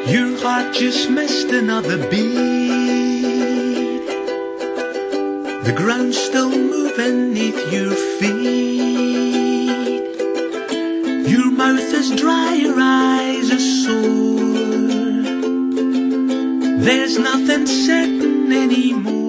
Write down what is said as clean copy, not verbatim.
Your heart just missed another beat. The ground's still moving neath your feet. Your mouth is dry, your eyes are sore. There's nothing certain anymore.